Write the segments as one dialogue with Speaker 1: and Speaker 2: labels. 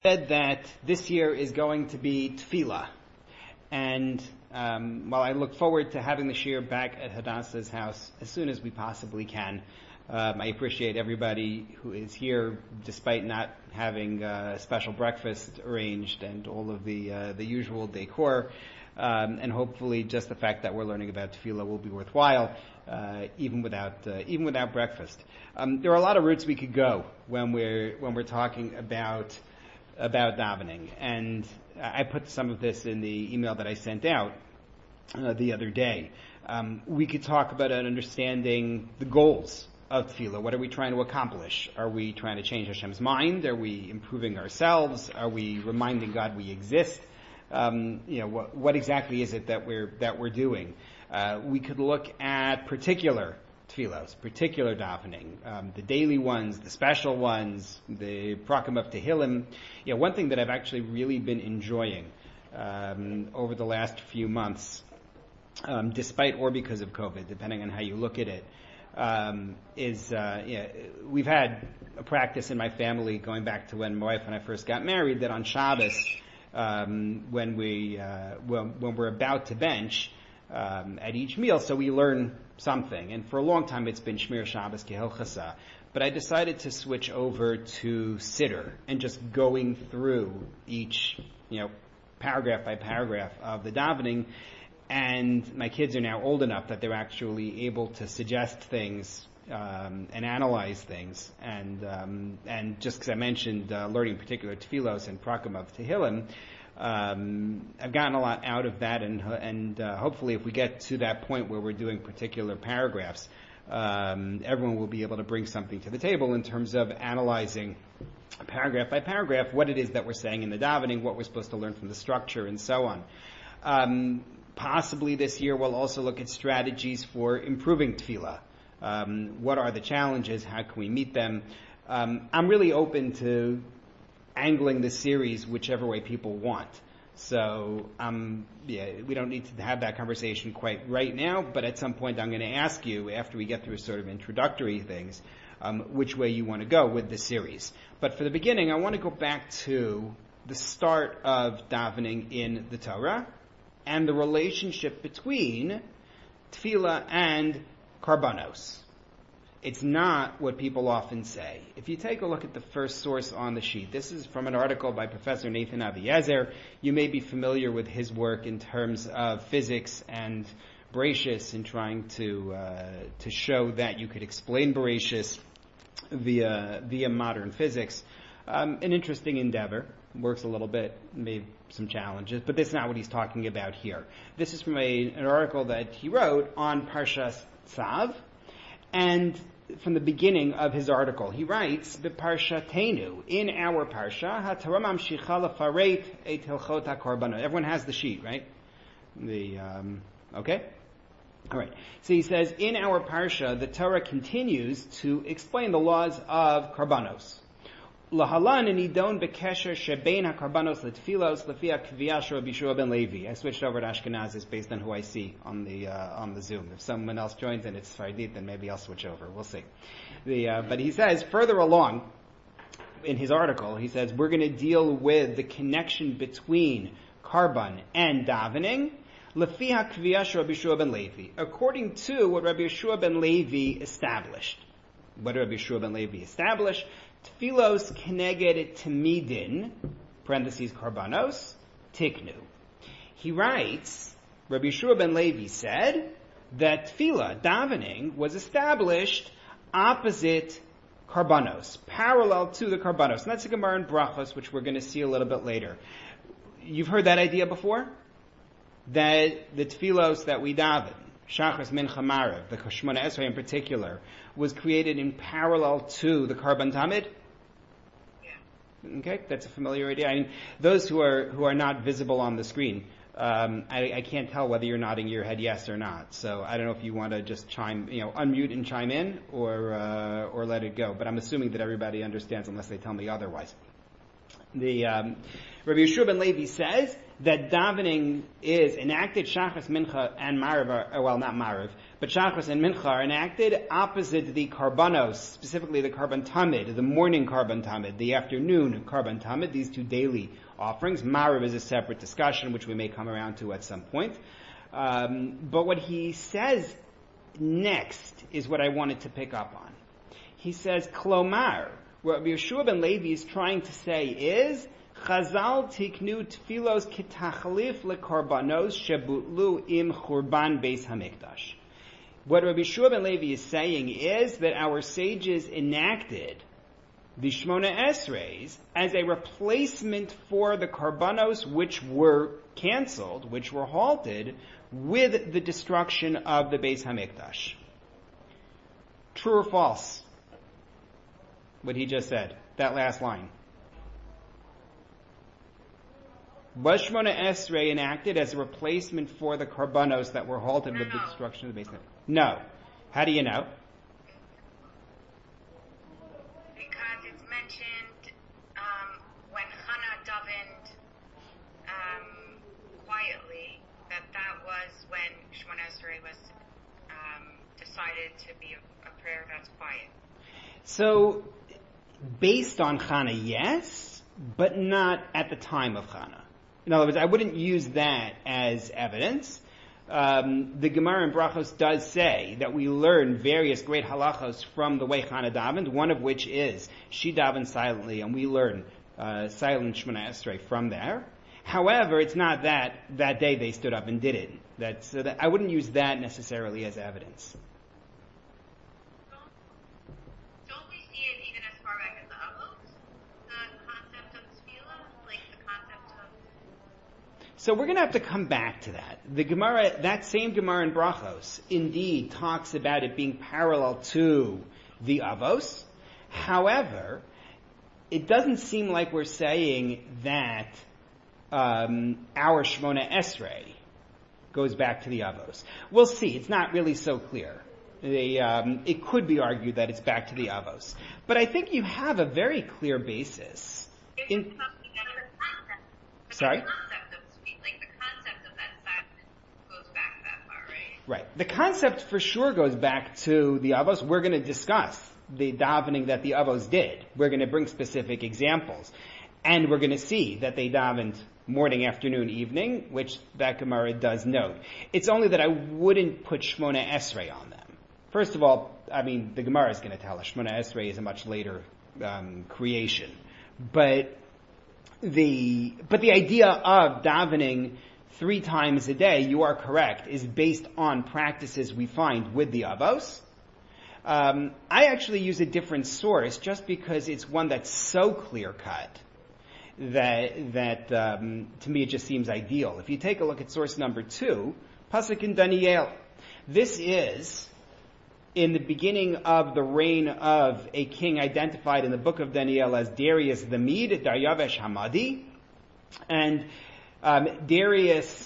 Speaker 1: Said that this year is going to be tefillah, and while I look forward to having the shiur back at Hadassah's house as soon as we possibly can, I appreciate everybody who is here despite not having a special breakfast arranged and all of the usual decor, and hopefully just the fact that we're learning about tefillah will be worthwhile, even without breakfast. There are a lot of routes we could go when we're talking about davening, and I put some of this in the email that I sent out the other day. We could talk about understanding the goals of tefillah. What are we trying to accomplish? Are we trying to change Hashem's mind? Are we improving ourselves? Are we reminding God we exist? What exactly is it that we're doing? We could look at particular tefillos, particular davening, the daily ones, the special ones, the Prakim of Tehillim. One thing that I've actually really been enjoying over the last few months, despite or because of COVID, depending on how you look at it, is we've had a practice in my family going back to when my wife and I first got married, that on Shabbos, when we're about to bench at each meal, so we learn something. And for a long time it's been Shmir Shabbos Kehilchasa. But I decided to switch over to Siddur and just going through each, paragraph by paragraph of the davening. And my kids are now old enough that they're actually able to suggest things and analyze things. And just because I mentioned learning particular tefillos and Prakim of Tehillim, I've gotten a lot out of that, and hopefully if we get to that point where we're doing particular paragraphs, everyone will be able to bring something to the table in terms of analyzing paragraph by paragraph what it is that we're saying in the davening, what we're supposed to learn from the structure, and so on. Possibly this year we'll also look at strategies for improving tefillah. What are the challenges? How can we meet them? I'm really open to angling the series whichever way people want. So, we don't need to have that conversation quite right now, but at some point I'm going to ask you, after we get through sort of introductory things, which way you want to go with the series. But for the beginning, I want to go back to the start of davening in the Torah and the relationship between tefillah and karbanos. It's not what people often say. If you take a look at the first source on the sheet, this is from an article by Professor Nathan Aviezer. You may be familiar with his work in terms of physics and Bereshis, in trying to show that you could explain Bereshis via modern physics. An interesting endeavor. Works a little bit, maybe some challenges, but that's not what he's talking about here. This is from an article that he wrote on Parshas Tzav, and from the beginning of his article, he writes, "B'parshatenu, in our parsha, haTorah mamshicha lefaret et hilchot hakorbanot." Everyone has the sheet, right? Okay? All right. So he says, in our parsha, the Torah continues to explain the laws of karbanos. Lahalan nidon bekesher shebein hakarbanos letfilos lefia kviyash Rabbi Yeshua ben Levi. I switched over to Ashkenazis based on who I see on the Zoom. If someone else joins and it's Sfaradit, then maybe I'll switch over. We'll see. But he says further along in his article, he says we're going to deal with the connection between karban and davening. Lefia kviyash Rabbi Yeshua ben Levi, according to what Rabbi Yeshua ben Levi established. What did Rabbi Yeshua ben Levi establish? Tfilos keneged temidin, parentheses karbanos, tiknu. He writes, Rabbi Yeshua ben Levi said that tefillah, davening, was established opposite karbanos, parallel to the karbanos. And that's a Gemara in Brachos, which we're going to see a little bit later. You've heard that idea before? That the tfilos that we daven, Shachas, Mincha, Maariv, the Shemona Esrei in particular, was created in parallel to the Karban Tamid? Yeah. Okay, that's a familiar idea. I mean, those who are not visible on the screen, I can't tell whether you're nodding your head yes or not. So I don't know if you want to just unmute and chime in, or let it go. But I'm assuming that everybody understands unless they tell me otherwise. Rabbi Yeshua ben Levi says that davening is enacted, Shachris, Mincha, and Mariv, well, not Mariv, but Shachris and Mincha are enacted opposite the Karbanos, specifically the Karban Tamid, the morning Karban Tamid, the afternoon Karban Tamid, these two daily offerings. Mariv is a separate discussion, which we may come around to at some point. But what he says next is what I wanted to pick up on. He says, Klomar, what Rabbi Yeshua ben Levi is trying to say is, Chazal tiknu tfilos kitachlif lekorbanos shebutlu im churban beis hamikdash. What Rabbi Yeshua ben Levi is saying is that our sages enacted the Shmona Esreis as a replacement for the karbanos which were canceled, which were halted, with the destruction of the Beis Hamikdash. True or false? What he just said, that last line. Was Shmona Esrei enacted as a replacement for the karbanos that were halted with the destruction of the Beis Hamikdash? No. How do you know?
Speaker 2: Because it's mentioned when Hannah davened quietly, that was when Shemona Esrei was decided to be a prayer that's quiet.
Speaker 1: So, based on Chana, yes, but not at the time of Chana. In other words, I wouldn't use that as evidence. The Gemara in Brachos does say that we learn various great halachos from the way Chana davened, one of which is she davened silently, and we learn silent Shemona Esrei from there. However, it's not that day they stood up and did it. So I wouldn't use that necessarily as evidence.
Speaker 2: Don't we see it even as far back as the Avos? The concept of tefillah, like the concept of...
Speaker 1: So we're going to have to come back to that. The Gemara, that same Gemara in Brachos, indeed talks about it being parallel to the Avos. However, it doesn't seem like we're saying that our Shmona Esrei goes back to the Avos. We'll see. It's not really so clear. It could be argued that it's back to the Avos. But I think you have a very clear basis. Sorry? Right. The concept for sure goes back to the Avos. We're going to discuss the davening that the Avos did. We're going to bring specific examples. And we're going to see that they davened morning, afternoon, evening, which that Gemara does note. It's only that I wouldn't put Shmona Esrei on them. First of all, I mean, the Gemara is going to tell us Shmona Esrei is a much later creation. But the idea of davening 3 times a day, you are correct, is based on practices we find with the Avos. I actually use a different source just because it's one that's so clear-cut that to me it just seems ideal. If you take a look at source number 2, Pasuk in Daniel, this is in the beginning of the reign of a king identified in the book of Daniel as Darius the Mede, Daryavesh Hamadi, and Darius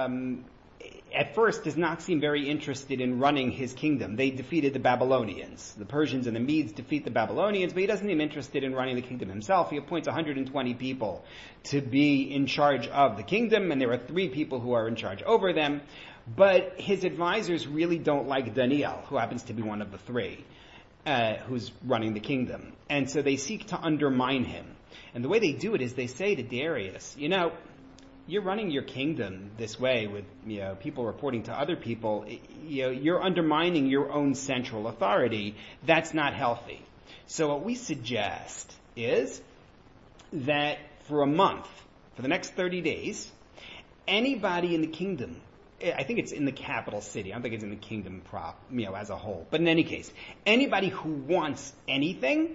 Speaker 1: at first does not seem very interested in running his kingdom. They defeated the Babylonians. The Persians and the Medes defeat the Babylonians, but he doesn't seem interested in running the kingdom himself. He appoints 120 people to be in charge of the kingdom, and there are 3 people who are in charge over them. But his advisors really don't like Daniel, who happens to be one of the 3, who's running the kingdom. And so they seek to undermine him. And the way they do it is they say to Darius, you're running your kingdom this way with, people reporting to other people. You're undermining your own central authority. That's not healthy. So what we suggest is that for a month, for the next 30 days, anybody in the kingdom, I think it's in the capital city. I don't think it's in the kingdom as a whole. But in any case, anybody who wants anything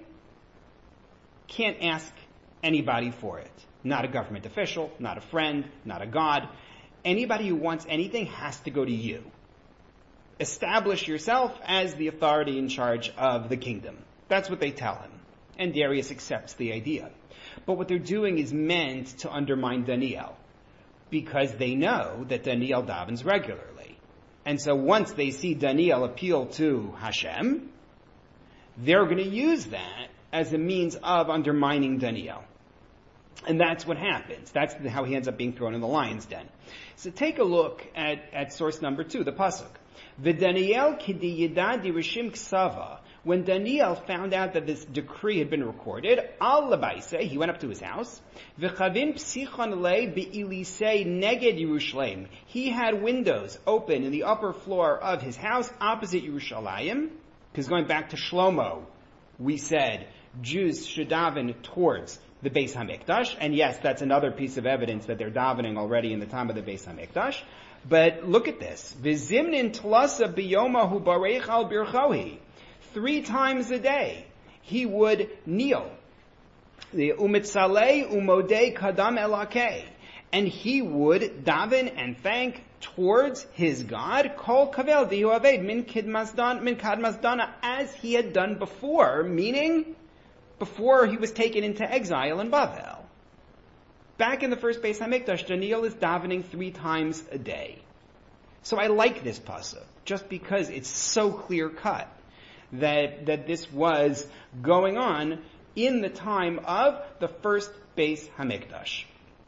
Speaker 1: can't ask anybody for it. Not a government official, not a friend, not a god. Anybody who wants anything has to go to you. Establish yourself as the authority in charge of the kingdom. That's what they tell him. And Darius accepts the idea. But what they're doing is meant to undermine Daniel, because they know that Daniel davens regularly. And so once they see Daniel appeal to Hashem, they're going to use that as a means of undermining Daniel. And that's what happens. That's how he ends up being thrown in the lion's den. So take a look at source number 2, the pasuk. V'Daniel kidi yidadi rishim ksava. When Daniel found out that this decree had been recorded, al labaise, he went up to his house. V'chavin psichon le be'ilisei neged Yerushalayim. He had windows open in the upper floor of his house opposite Yerushalayim. Because going back to Shlomo, we said Jews should daven towards the Beis HaMikdash, and yes, that's another piece of evidence that they're davening already in the time of the Beis HaMikdash. But look at this. V'zimnin tlasa biyomahu bareich al birchohi. 3 times a day, he would kneel. The umitzalei umodei kadam elakei. And he would daven and thank towards his God, kol kavel dihu aved min kadmasdana, as he had done before, meaning before he was taken into exile in Bavel. Back in the first Beis HaMikdash, Daniel is davening 3 times a day. So I like this pasuk, just because it's so clear cut that this was going on in the time of the first Beis HaMikdash.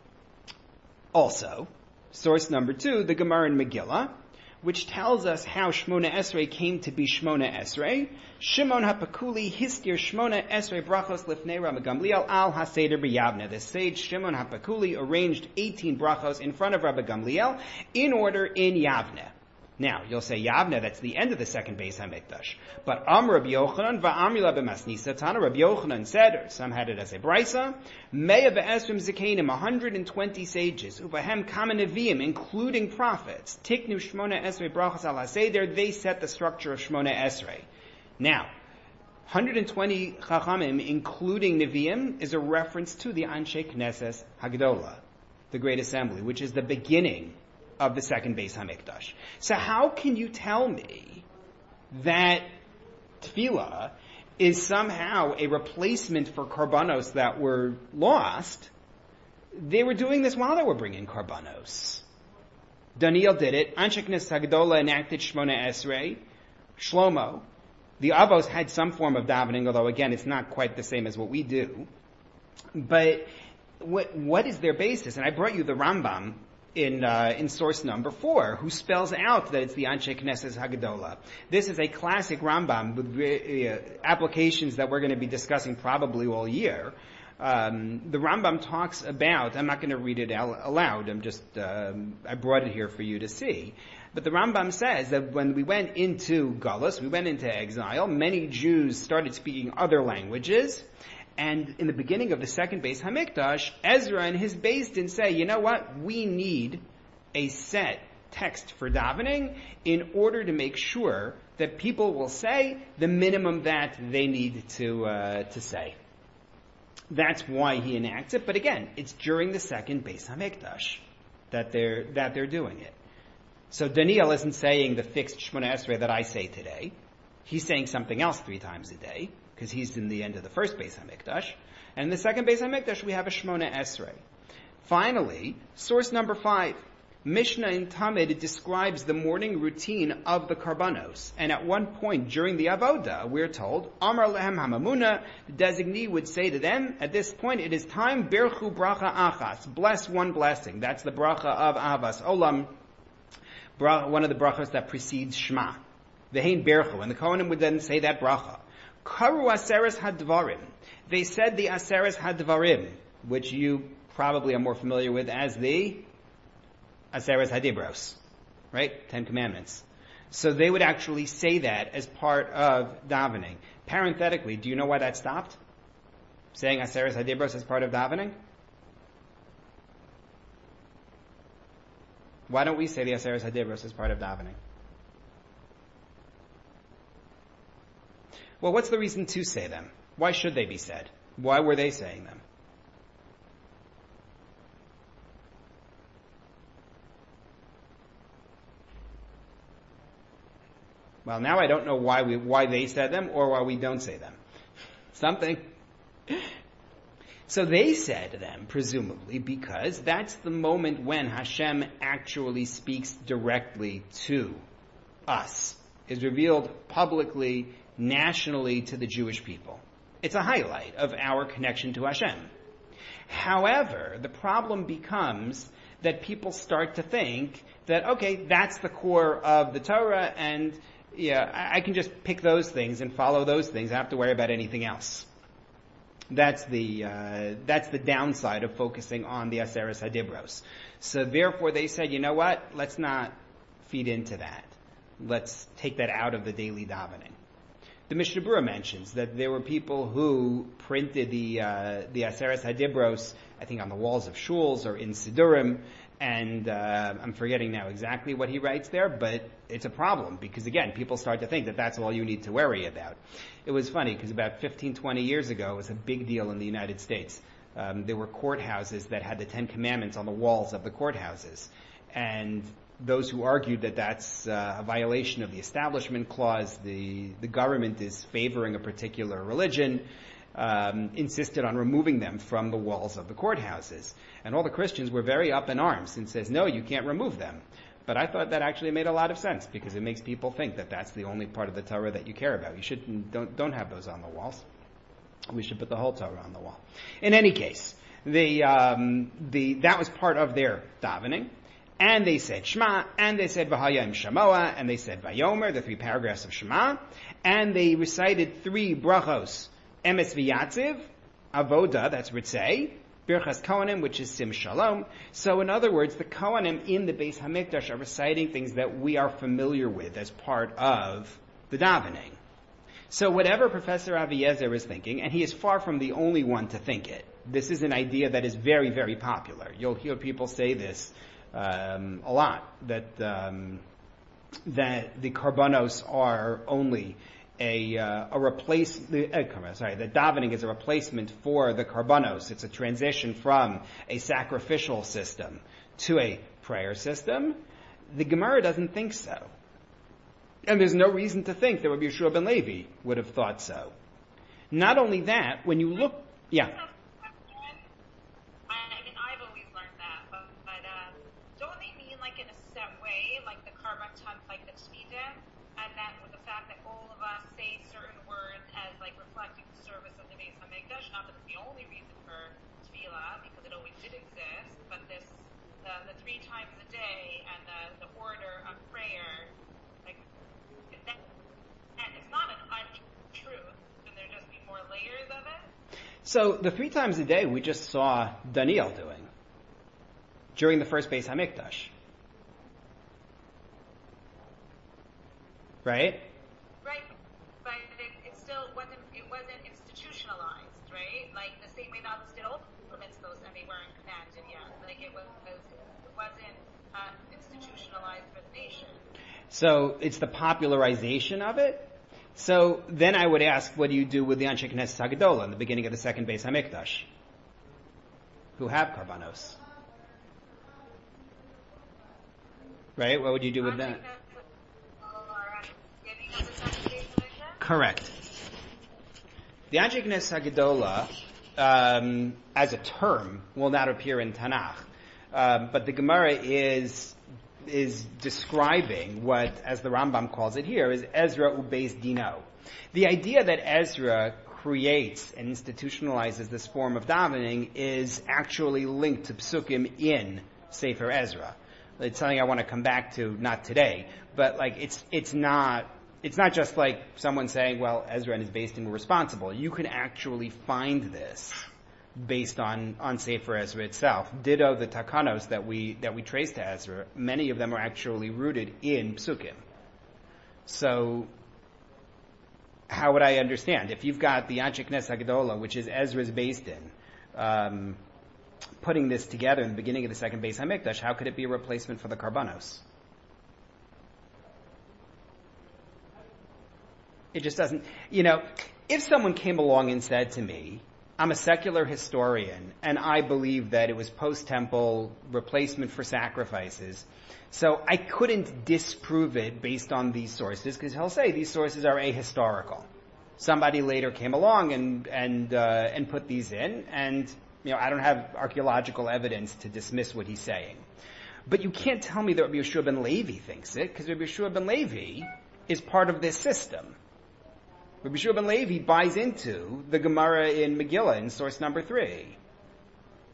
Speaker 1: Also, source number 2, the Gemara in Megillah, which tells us how Shmona Esrei came to be Shmona Esrei. Shimon HaPakuli histir Shmona Esrei brachos lifnei Rabbi Gamliel al HaSeder b'Yavne. The sage Shimon HaPakuli arranged 18 brachos in front of Rabbi Gamliel in order in Yavne. Now, you'll say Yavne, that's the end of the second Beis HaMikdash. But Rabbi Yochanan va'amrila b'masnisa Tana, Rabbi Yochanan said, or some had it as a brisa, Meya ve'esrim zikanim, 120 sages, uvahem kama neviim, including prophets, tiknu Shmona Esrei brachos al HaSeder, they set the structure of Shmona Esrei. Now, 120 chachamim, including neviim, is a reference to the Anshe Knesses Hagdola, the Great Assembly, which is the beginning of the second Beis HaMikdash. So how can you tell me that tefillah is somehow a replacement for karbanos that were lost? They were doing this while they were bringing karbanos. Daniel did it. Anshe Knesses Hagdola enacted Shmona Esrei. Shlomo. The Avos had some form of davening, although again, it's not quite the same as what we do. But what is their basis? And I brought you the Rambam in source number 4, who spells out that it's the Anshe Knesses Hagdola. This is a classic Rambam with applications that we're going to be discussing probably all year. The Rambam talks about, I'm not going to read it aloud, I brought it here for you to see. But the Rambam says that when we went into Galus, we went into exile, many Jews started speaking other languages. And in the beginning of the second Beis HaMikdash, Ezra and his Beis Din say, you know what? We need a set text for davening in order to make sure that people will say the minimum that they need to say. That's why he enacts it. But again, it's during the second Beis HaMikdash that they're doing it. So Daniel isn't saying the fixed Shmona Esrei that I say today. He's saying something else 3 times a day, because he's in the end of the first Beis HaMikdash. And in the second Beis HaMikdash, we have a Shmona Esrei. Finally, source number 5. Mishnah in Tamid describes the morning routine of the Karbanos. And at one point during the Avoda, we're told, Amar lehem hamamuna, the designee would say to them, at this point it is time, Berchu bracha achas, bless one blessing. That's the bracha of Avas Olam, one of the brachas that precedes Shema. Vehein Berchu, and the Kohanim would then say that bracha. Karu Aseres HaDvarim. They said the Aseres HaDvarim, which you probably are more familiar with as the Aseres HaDibros, right? 10 Commandments. So they would actually say that as part of davening. Parenthetically, do you know why that stopped? Saying Aseres HaDibros as part of davening? Why don't we say the Aseres HaDibros as part of davening? Well, what's the reason to say them? Why should they be said? Why were they saying them? Well, now I don't know why they said them or why we don't say them. Something. So they said them, presumably, because that's the moment when Hashem actually speaks directly to us, is revealed publicly, nationally to the Jewish people. It's a highlight of our connection to Hashem. However, the problem becomes that people start to think that, okay, that's the core of the Torah, and I can just pick those things and follow those things. I don't have to worry about anything else. That's the downside of focusing on the Aseres HaDibros. So therefore they said, you know what? Let's not feed into that. Let's take that out of the daily davening. The Mishnah Berurah mentions that there were people who printed the Aseres HaDibros, I think on the walls of shuls or in Sidurim, and I'm forgetting now exactly what he writes there, but it's a problem because, again, people start to think that that's all you need to worry about. It was funny because about 15, 20 years ago, it was a big deal in the United States. There were courthouses that had the Ten Commandments on the walls of the courthouses. And those who argued that that's a violation of the Establishment Clause, the government is favoring a particular religion, insisted on removing them from the walls of the courthouses. And all the Christians were very up in arms and says, no, you can't remove them. But I thought that actually made a lot of sense because it makes people think that that's the only part of the Torah that you care about. You don't have those on the walls. We should put the whole Torah on the wall. In any case, that was part of their davening. And they said Shema, and they said V'hayim Shamoa, and they said Vayomer, the 3 paragraphs of Shema, and they recited 3 brachos, Emes V'yatziv, Avoda, that's Ritzei, Birchas Kohanim, which is Sim Shalom. So in other words, the Kohanim in the Beis HaMikdash are reciting things that we are familiar with as part of the davening. So whatever Professor Aviezer is thinking, and he is far from the only one to think it, this is an idea that is very, very popular. You'll hear people say this a lot, that the karbanos are only that davening is a replacement for the karbanos. It's a transition from a sacrificial system to a prayer system. The Gemara doesn't think so. And there's no reason to think that Rabbi Yeshua ben Levi would have thought so. Not only that, when you look, yeah.
Speaker 3: I've always learned that, but don't they mean like in a set way, like the karban time, like the tefillah, and then with the fact that all of us say certain words as like reflecting the service of the Beis HaMikdash, not that it's the only reason for tefillah, because it always did exist, but the 3 times a day and the order of prayer, like that, and it's not an untruth, can there just be more layers of it?
Speaker 1: So the 3 times a day we just saw Daniel doing during the first Beis HaMikdash. Right?
Speaker 3: Right, but it still wasn't institutionalized, right? Like the same way that did all the mitzvos and they weren't commanded yet. Like it wasn't institutionalized for the nation.
Speaker 1: So it's the popularization of it. So then I would ask, what do you do with the Anshe Knesset Hagadola in the beginning of the second Beis HaMikdash, who have karbanos? Right? What would you do with that? Correct. The Anshe Knesset Hagadola, as a term, will not appear in Tanakh, but the Gemara is describing what, as the Rambam calls it here, is Ezra Ubeis Dino. The idea that Ezra creates and institutionalizes this form of davening is actually linked to psukim in Sefer Ezra. It's something I want to come back to, not today, but like it's not just like someone saying, well, Ezra and his Beis Din were responsible. You can actually find this based on Sefer Ezra itself. Ditto the takanos that we trace to Ezra, many of them are actually rooted in psukim. So how would I understand? If you've got the Anshe Knesset Hagadola, which is Ezra's Beis Din, putting this together in the beginning of the second Beis HaMikdash, how could it be a replacement for the karbanos? It just doesn't, if someone came along and said to me, I'm a secular historian, and I believe that it was post-temple replacement for sacrifices, so I couldn't disprove it based on these sources, because he'll say these sources are ahistorical. Somebody later came along and put these in, and I don't have archaeological evidence to dismiss what he's saying. But you can't tell me that Rabbi Yeshua ben Levi thinks it, because Rabbi Yeshua ben Levi is part of this system. Rabbi Yeshua ben Levi buys into the Gemara in Megillah in source number 3.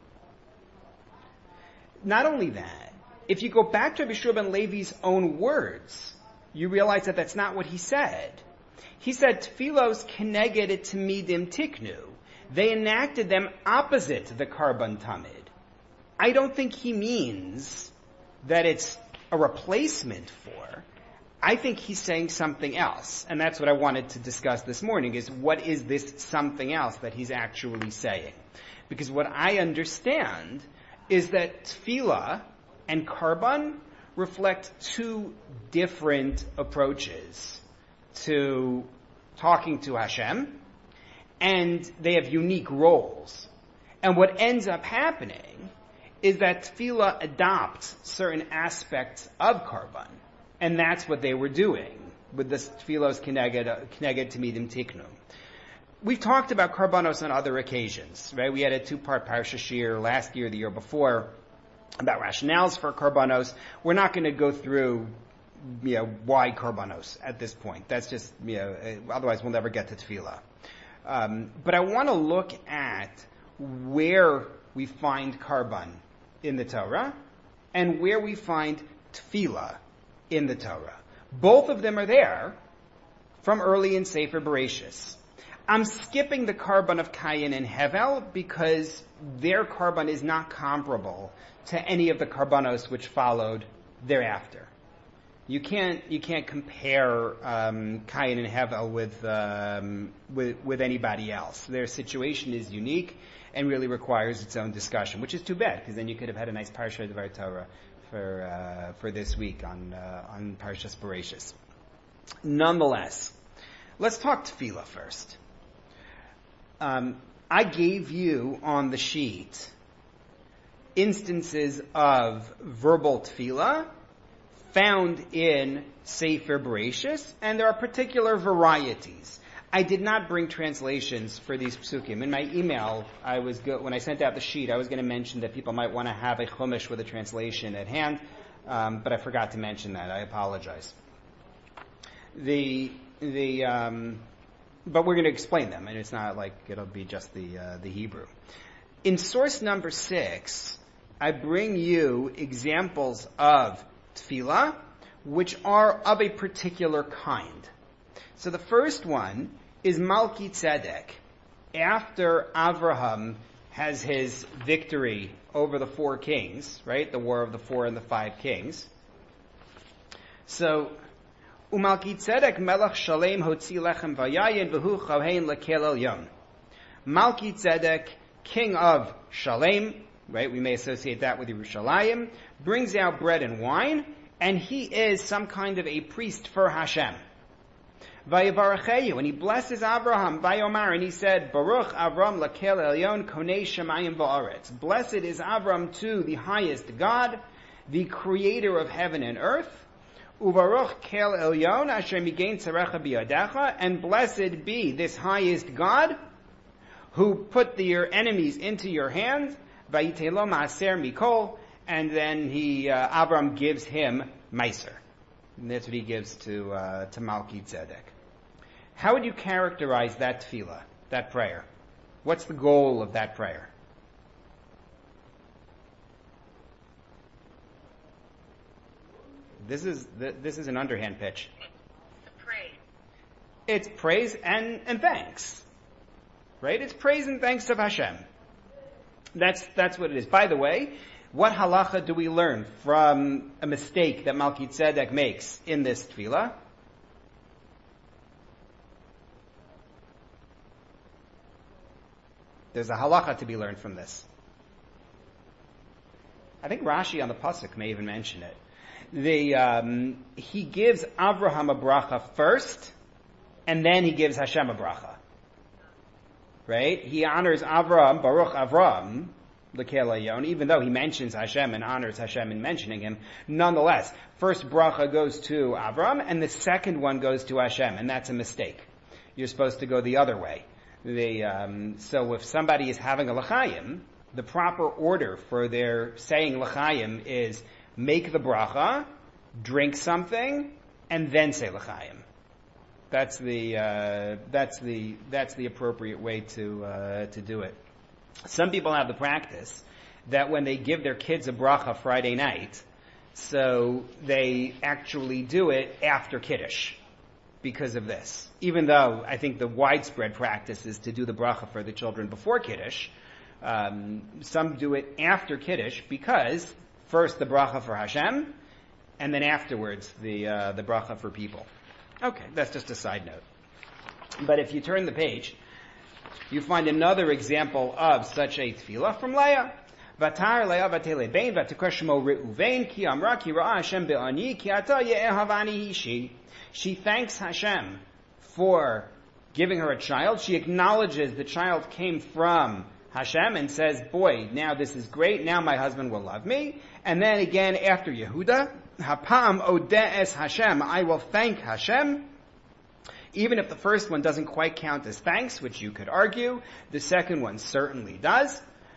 Speaker 1: not only that, if you go back to Rabbi Shua ben Levi's own words, you realize that that's not what he said. He said, Tfilos keneged tamidim tiknu. They enacted them opposite the Karban Tamid. I don't think he means that it's a replacement for. I think he's saying something else. And that's what I wanted to discuss this morning, is what is this something else that he's actually saying? Because what I understand is that Tefillah and Karban reflect two different approaches to talking to Hashem, and they have unique roles. And what ends up happening is that Tefillah adopts certain aspects of Karban. And that's what they were doing with the Tfilos Keneged Tamidim Tiknu. We've talked about Karbanos on other occasions, right? We had a 2-part Parsha Shir last year, the year before, about rationales for Karbanos. We're not going to go through, why Karbanos at this point. That's just, otherwise we'll never get to Tefillah. But I want to look at where we find Karban in the Torah and where we find Tefillah in the Torah. Both of them are there from early in Sefer Bereshis. I'm skipping the Karban of Cain and Hevel because their Karban is not comparable to any of the Karbanos which followed thereafter. You can't compare Cain and Hevel with anybody else. Their situation is unique and really requires its own discussion, which is too bad, because then you could have had a nice Parsha Devar Torah for this week on Parshas Bereshis. Nonetheless, let's talk Tefillah first. I gave you on the sheet instances of verbal Tefillah found in Sefer Bereshis, and there are particular varieties. I did not bring translations for these psukim. In my email, when I sent out the sheet, I was going to mention that people might want to have a chumash with a translation at hand, but I forgot to mention that. I apologize. But we're going to explain them, and it's not like it'll be just the Hebrew. In source number 6, I bring you examples of tefillah, which are of a particular kind. So the first one is Malki Tzedek. After Avraham has his victory over the 4 kings, right? The war of the 4 and the 5 kings. So, Umalki Tzedek melech shalem hotzi lechem vayayin v'hu chohen lekel elyon. Malki Tzedek, king of Shalem, right? We may associate that with Yerushalayim, brings out bread and wine, and he is some kind of a priest for Hashem. Vayivaracheyu, and he blesses Avraham, Vayomar, and he said, Baruch Avram lakel elyon konei shemayim va'aretz. Blessed is Avram to the highest God, the creator of heaven and earth. Uvaruch kel elyon asher migein tzarecha biyadecha, and blessed be this highest God, who put your enemies into your hand. Vayitelo maaser mikol, and then Avram gives him meiser. And that's what he gives to Malki Tzedek. How would you characterize that tefillah, that prayer? What's the goal of that prayer? This is an underhand pitch.
Speaker 2: Praise.
Speaker 1: It's praise and thanks. Right? It's praise and thanks of Hashem. That's what it is. By the way, what halacha do we learn from a mistake that Malki Tzedek makes in this tefillah? There's a halacha to be learned from this. I think Rashi on the pasuk may even mention it. He gives Avraham a bracha first, and then he gives Hashem a bracha. Right? He honors Avraham, Baruch Avram, Lekel Elyon, even though he mentions Hashem and honors Hashem in mentioning him. Nonetheless, first bracha goes to Avram, and the second one goes to Hashem, and that's a mistake. You're supposed to go the other way. So if somebody is having a l'chaim, the proper order for their saying l'chaim is make the bracha, drink something, and then say l'chaim. That's the appropriate way to do it. Some people have the practice that when they give their kids a bracha Friday night, so they actually do it after Kiddush because of this. Even though I think the widespread practice is to do the bracha for the children before Kiddush, some do it after Kiddush because first the bracha for Hashem, and then afterwards the bracha for people. Okay, that's just a side note. But if you turn the page, you find another example of such a tefillah from Leah. Vatar Leah vatele bein vatikreshmo Reuven ki amra ki ra'a Hashem be'ani ki ata ye'ehavani hishi. She thanks Hashem for giving her a child. She acknowledges the child came from Hashem and says, boy, now this is great. Now my husband will love me. And then again after Yehuda, Hapam ode'es Hashem. I will thank Hashem. Even if the first one doesn't quite count as thanks, which you could argue, the second one certainly does.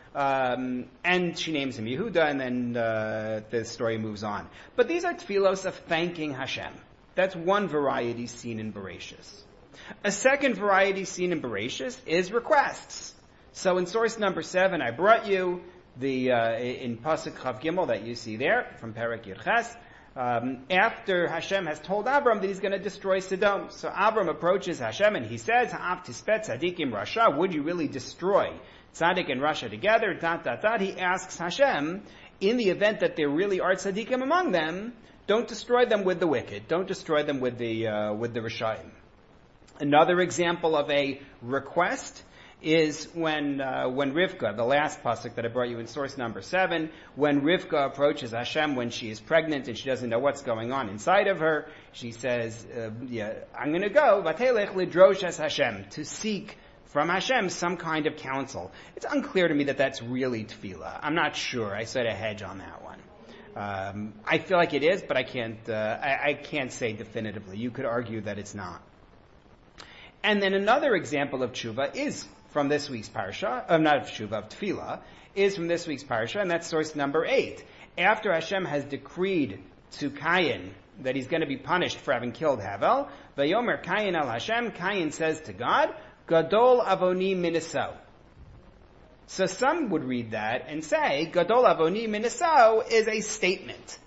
Speaker 1: And she names him Yehuda, and then the story moves on. But these are tefillos of thanking Hashem. That's one variety seen in Bereshis. A second variety seen in Bereshis is requests. So in source number 7, I brought you the in Pasuk Chav Gimel that you see there from Perek Yirches. After Hashem has told Avram that he's going to destroy Sodom. So Avram approaches Hashem and he says, Ha'av tispet tzadikim rasha, would you really destroy tzaddik and rasha together? He asks Hashem, in the event that there really are tzadikim among them, don't destroy them with the wicked. Don't destroy them with the Rishayim. Another example of a request is when Rivka, the last pasuk that I brought you in source number 7, when Rivka approaches Hashem when she is pregnant and she doesn't know what's going on inside of her, she says, I'm going to go, Vatelech lidrosh es Hashem, to seek from Hashem some kind of counsel. It's unclear to me that that's really tefillah. I'm not sure. I set a hedge on that one. I feel like it is, but I can't say definitively. You could argue that it's not. And then another example of tshuva is from this week's parsha, not of tshuva, of tefillah, is from this week's parsha, and that's source number 8. After Hashem has decreed to Cain that he's going to be punished for having killed Havel, Vayomer Cain al Hashem, Cain says to God, Gadol avoni miniso. So some would read that and say, Gadol avoni miniso is a statement.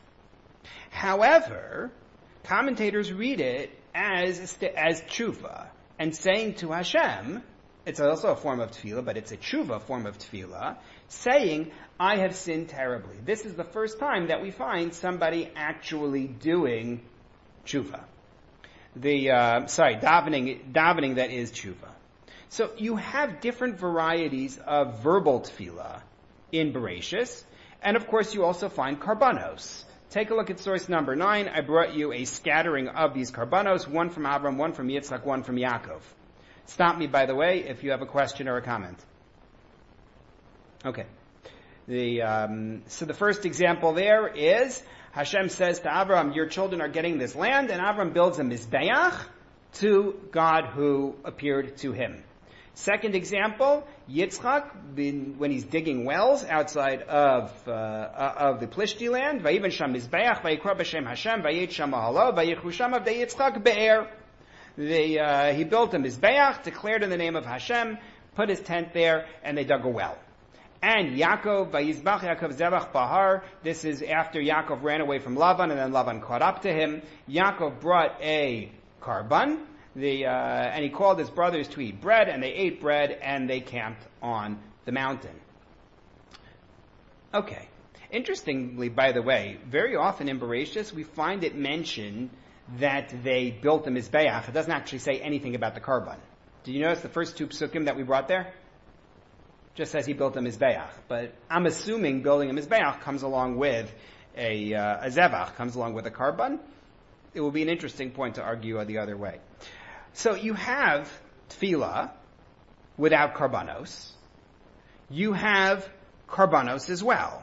Speaker 1: However, commentators read it as tshuva, and saying to Hashem, it's also a form of tefillah, but it's a tshuva form of tefillah, saying, I have sinned terribly. This is the first time that we find somebody actually doing tshuva. Davening that is tshuva. So you have different varieties of verbal tefillah in Bereshis, and of course you also find karbanos. Take a look at source number 9. I brought you a scattering of these karbanos, one from Avram, one from Yitzchak, one from Yaakov. Stop me, by the way, if you have a question or a comment. Okay. So the first example there is, Hashem says to Avram, your children are getting this land, and Avram builds a mizbeach to God who appeared to him. Second example, Yitzchak, when he's digging wells outside of the Plishti land, Vayivan Sham Mizbeach, Vayikra B'Shem Hashem, Vayit Sham Mahalo, Vayichu Sham Avdei Yitzchak Be'er. He built a Mizbeach, declared in the name of Hashem, put his tent there, and they dug a well. And Yaakov, Vayizbach Yaakov Zebach Bahar, this is after Yaakov ran away from Lavan, and then Lavan caught up to him. Yaakov brought a karban, and he called his brothers to eat bread, and they ate bread, and they camped on the mountain. Okay. Interestingly, by the way, very often in Bereshis, we find it mentioned that they built a mizbeach. It doesn't actually say anything about the karban. Did you notice the first 2 psukim that we brought there? Just says he built a mizbeach. But I'm assuming building a mizbeach comes along with a zevach, comes along with a karban. It will be an interesting point to argue the other way. So you have tefillah without karbanos. You have karbanos as well.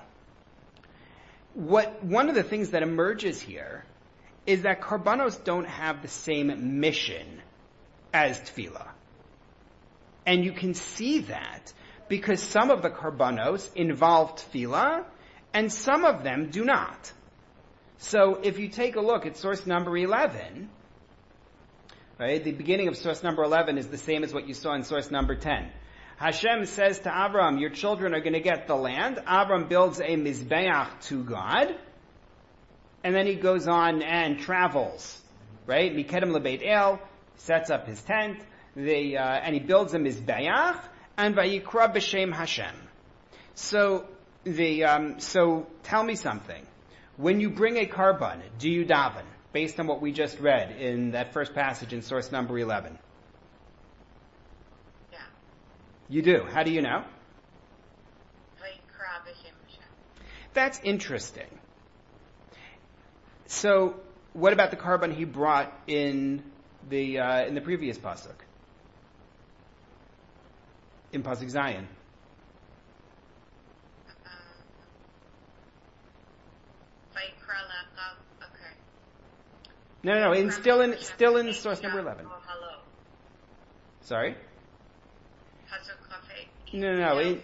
Speaker 1: One of the things that emerges here is that karbanos don't have the same mission as tefillah. And you can see that because some of the karbanos involve tefillah and some of them do not. So if you take a look at source number 11, right, the beginning of source number 11 is the same as what you saw in source number 10. Hashem says to Avram, your children are going to get the land. Avram builds a Mizbeach to God. And then he goes on and travels, right? Mikedem lebeit El, sets up his tent, and he builds a Mizbeach, and Vayikra b'Shem Hashem. So tell me something. When you bring a carbon, do you daven? Based on what we just read in that first passage in source number 11.
Speaker 2: Yeah.
Speaker 1: You do. How do you know?
Speaker 2: Vayikra b'Shem Hashem.
Speaker 1: That's interesting. So, what about the carbon he brought in the previous pasuk? In pasuk Zion.
Speaker 2: Okay.
Speaker 1: No. Still in source number 11. Sorry. No.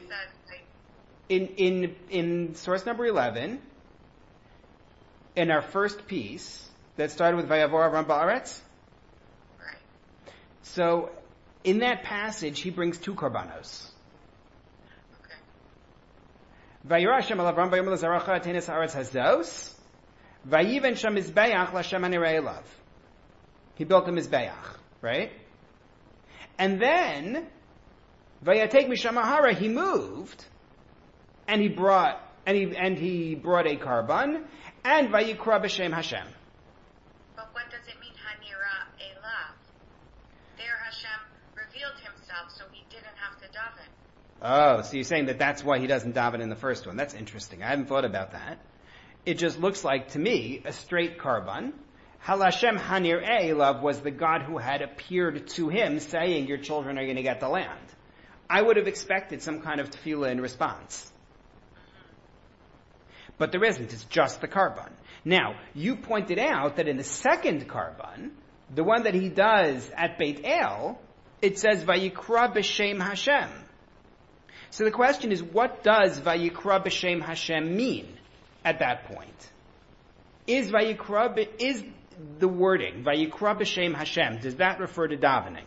Speaker 1: In source number 11. In our first piece, that started with Vayavor Avram Ba'aretz.
Speaker 2: Right.
Speaker 1: So, in that passage, he brings two karbanos.
Speaker 2: Okay.
Speaker 1: Vayira Hashem al Avram v'yomer l'zaracha atenes haaretz hazos, vayiven sham mizbeach l'Hashem hanirei elav. He built a mizbeach, right? And then, vayatek misham hahara, he moved, and he brought a karban, and Vayikra b'Shem Hashem.
Speaker 2: But what does it mean, Hanira Elav? There Hashem revealed himself, so he didn't have to daven.
Speaker 1: Oh, so you're saying that's why he doesn't daven in the first one. That's interesting. I hadn't thought about that. It just looks like, to me, a straight karban. Halashem Hanir Elav was the God who had appeared to him, saying, your children are going to get the land. I would have expected some kind of tefillah in response. But there isn't. It's just the karban. Now, you pointed out that in the second karban, the one that he does at Beit El, it says Vayikra b'Shem Hashem. So the question is, what does Vayikra b'Shem Hashem mean at that point? Is the wording Vayikra b'Shem Hashem, does that refer to davening?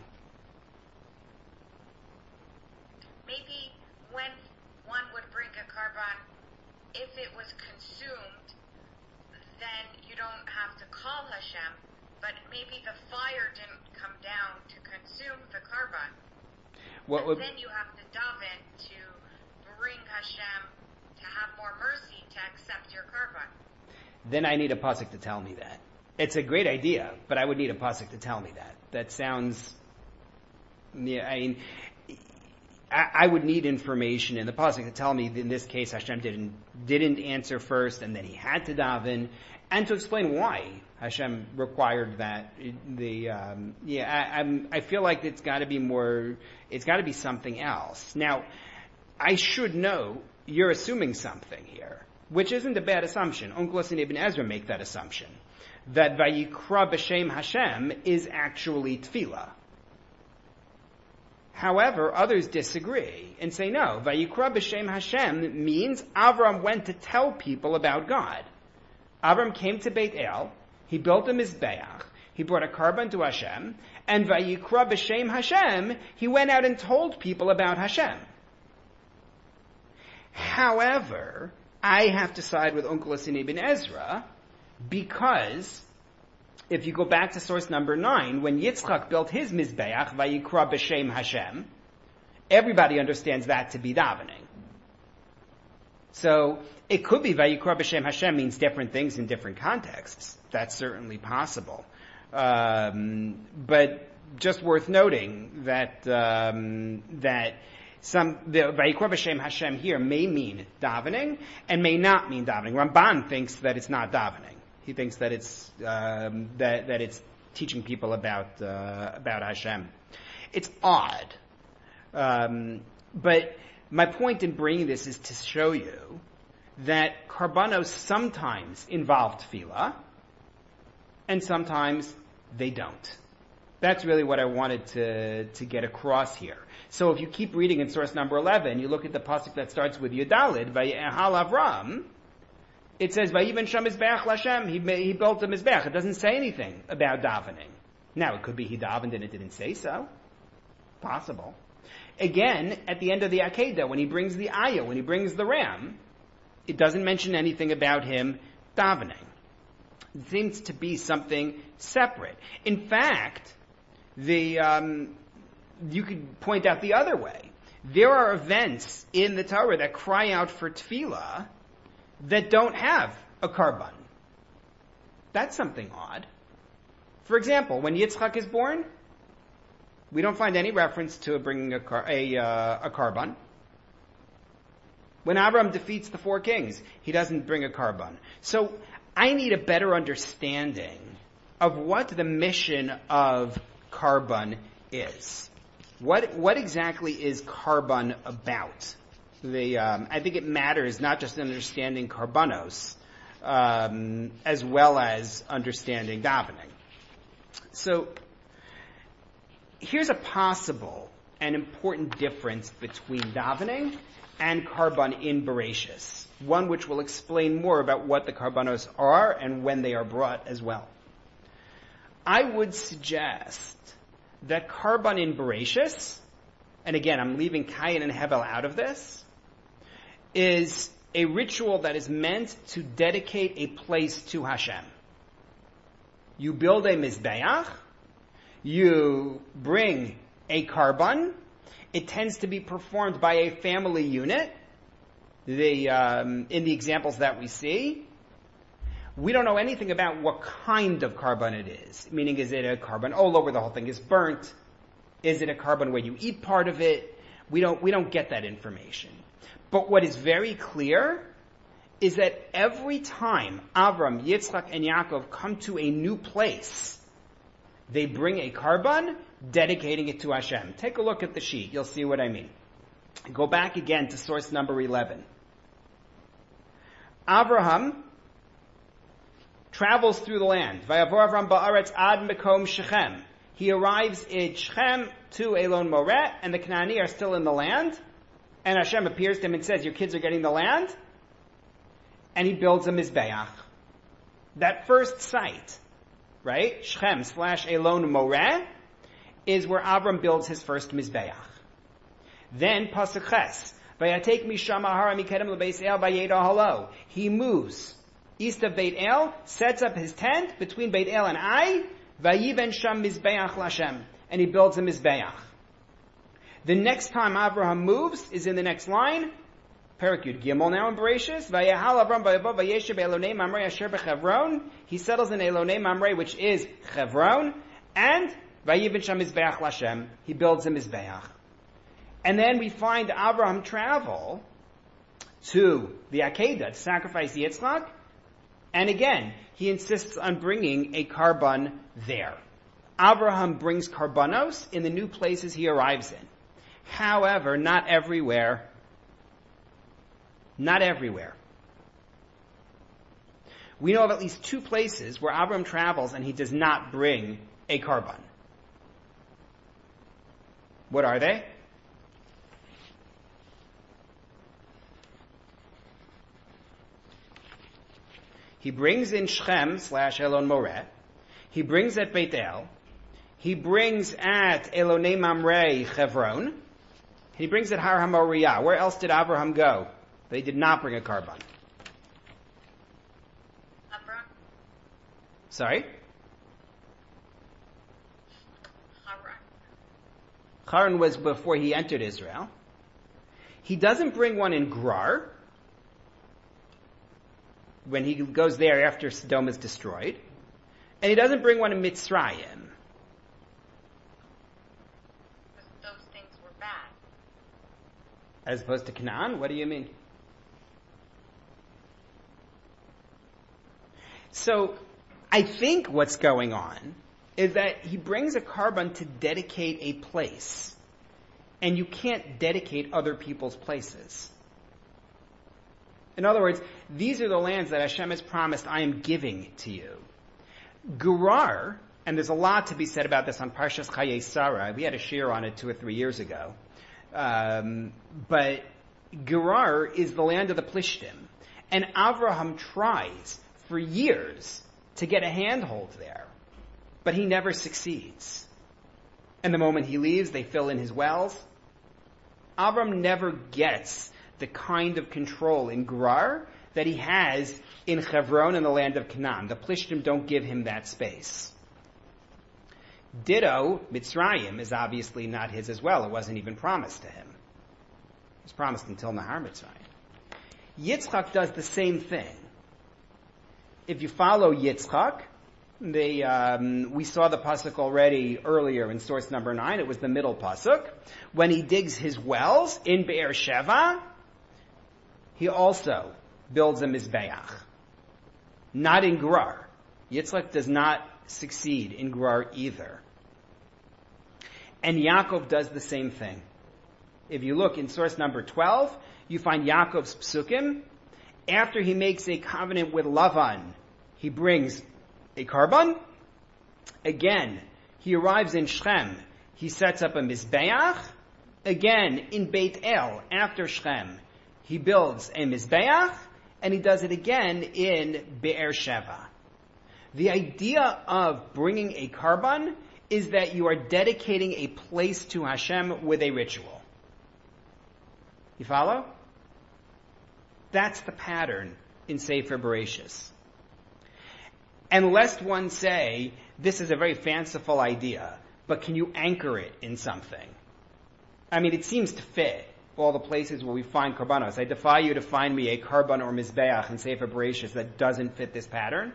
Speaker 2: Maybe when one would bring a karban, if it was consumed, then you don't have to call Hashem, but maybe the fire didn't come down to consume the karban. Then you have to daven to bring Hashem to have more mercy to accept your karban.
Speaker 1: Then I need a pasuk to tell me that. It's a great idea, but I would need a pasuk to tell me that. That sounds, I would need information in the pasuk to tell me that in this case Hashem didn't answer first, and then he had to daven, and to explain why Hashem required that. I feel like it's got to be more. It's got to be something else. Now, I should know you're assuming something here, which isn't a bad assumption. Onkelos and Ibn Ezra make that assumption that Vayikra b'Shem Hashem is actually tefillah. However, others disagree and say no. Vayikra b'Shem Hashem means Avram went to tell people about God. Avram came to Beit El, he built a Mizbeach, he brought a karban to Hashem, and Vayikra b'Shem Hashem, he went out and told people about Hashem. However, I have to side with Onkelos and Ibn Ezra, because if you go back to source number 9, when Yitzchak built his Mizbeach, Vayikra b'Shem Hashem, everybody understands that to be davening. So, it could be Vayikra b'Shem Hashem means different things in different contexts. That's certainly possible. But just worth noting that the Vayikra b'Shem Hashem here may mean davening and may not mean davening. Ramban thinks that it's not davening. He thinks that it's that it's teaching people about Hashem. It's odd, but my point in bringing this is to show you that karbanos sometimes involve tefillah, and sometimes they don't. That's really what I wanted to get across here. So if you keep reading in source number 11, you look at the pasuk that starts with Yudalid, Vayehal Avram. It says, Vayiven sham mizbeach l'Hashem. He built a mizbeach. It doesn't say anything about davening. Now, it could be he davened and it didn't say so. Possible. Again, at the end of the Akedah, when he brings the ayah, when he brings the ram, it doesn't mention anything about him davening. It seems to be something separate. In fact, you could point out the other way. There are events in the Torah that cry out for tefillah that don't have a karban. That's something odd. For example, when Yitzchak is born, we don't find any reference to bringing a karban. When Avram defeats the 4 kings, he doesn't bring a karban. So I need a better understanding of what the mission of karban is. What exactly is karban about? I think it matters not just in understanding karbanos, as well as understanding davening. So here's a possible and important difference between davening and karban in Bereshis, one which will explain more about what the karbanos are and when they are brought as well. I would suggest that karban in Bereshis, and again, I'm leaving Kayin and Hevel out of this, is a ritual that is meant to dedicate a place to Hashem. You build a mizbeach, you bring a karban. It tends to be performed by a family unit. In the examples that we see, we don't know anything about what kind of karban it is. Meaning, is it a karban olah where the whole thing is burnt? Is it a karban where you eat part of it? We don't get that information. But what is very clear is that every time Avram, Yitzchak, and Yaakov come to a new place, they bring a karban, dedicating it to Hashem. Take a look at the sheet. You'll see what I mean. Go back again to source number 11. Avraham travels through the land. Vayavor Avram ba'aretz ad mekom Shechem. He arrives in Shechem to Elon Moreh, and the Canaani are still in the land. And Hashem appears to him and says, your kids are getting the land. And he builds a Mizbeach. That first site, right? Shechem / Elon Moreh is where Avram builds his first Mizbeach. Then Pasuk Ches. Vayatek misham ahara mikedem lebeis el vayeda halo. He moves east of Beit El, sets up his tent between Beit El and Ai, vayiven sham Mizbeach lashem. And he builds a Mizbeach. The next time Avraham moves is in the next line. Perek Yud Gimel now in Bereshis. Vayahal Avram vayavo vayeshev Elonei Mamre asher b'Chevron. He settles in Elonei Mamre, which is Chevron, and vayiven sham Mizbeach lashem. He builds a Mizbeach. And then we find Avraham travel to the Akedah to sacrifice Yitzchak. And again, he insists on bringing a karban there. Avraham brings karbanos in the new places he arrives in. However, not everywhere. Not everywhere. We know of at least 2 places where Avraham travels and he does not bring a karban. What are they? He brings in Shechem / Elon Moreh. He brings at Beit El. He brings at Elonei Mamre Chevron. He brings at Har HaMoriah. Where else did Avraham go? They did not bring a karban.
Speaker 2: Hebron.
Speaker 1: Sorry?
Speaker 2: Haran.
Speaker 1: Haran was before he entered Israel. He doesn't bring one in Gerar, when he goes there after Sodom is destroyed. And he doesn't bring one in Mitzrayim.
Speaker 2: Those things were bad.
Speaker 1: As opposed to Canaan? What do you mean? So, I think what's going on is that he brings a karban to dedicate a place. And you can't dedicate other people's places. In other words, these are the lands that Hashem has promised I am giving to you. Gerar, and there's a lot to be said about this on Parshas Chayei Sarah. We had a shir on it 2 or 3 years ago. But Gerar is the land of the Plishtim. And Avraham tries for years to get a handhold there. But he never succeeds. And the moment he leaves, they fill in his wells. Avram never gets the kind of control in Gerar that he has in Hebron in the land of Canaan. The Plishtim don't give him that space. Ditto, Mitzrayim is obviously not his as well. It wasn't even promised to him. It was promised until Nahar Mitzrayim. Yitzchak does the same thing. If you follow Yitzchak, we saw the pasuk already earlier in source number 9. It was the middle pasuk. When he digs his wells in Be'er Sheva, he also builds a Mizbeach. Not in Gerar. Yitzchak does not succeed in Gerar either. And Yaakov does the same thing. If you look in source number 12, you find Yaakov's psukim. After he makes a covenant with Lavan, he brings a karban. Again, he arrives in Shechem. He sets up a Mizbeach. Again, in Beit El, after Shechem, he builds a Mizbeach, and he does it again in Be'er Sheva. The idea of bringing a karban is that you are dedicating a place to Hashem with a ritual. You follow? That's the pattern in Sefer Bereshis. And lest one say, this is a very fanciful idea, but can you anchor it in something? I mean, it seems to fit all the places where we find karbanos. I defy you to find me a karban or mizbeach in Sefer Bereshis that doesn't fit this pattern.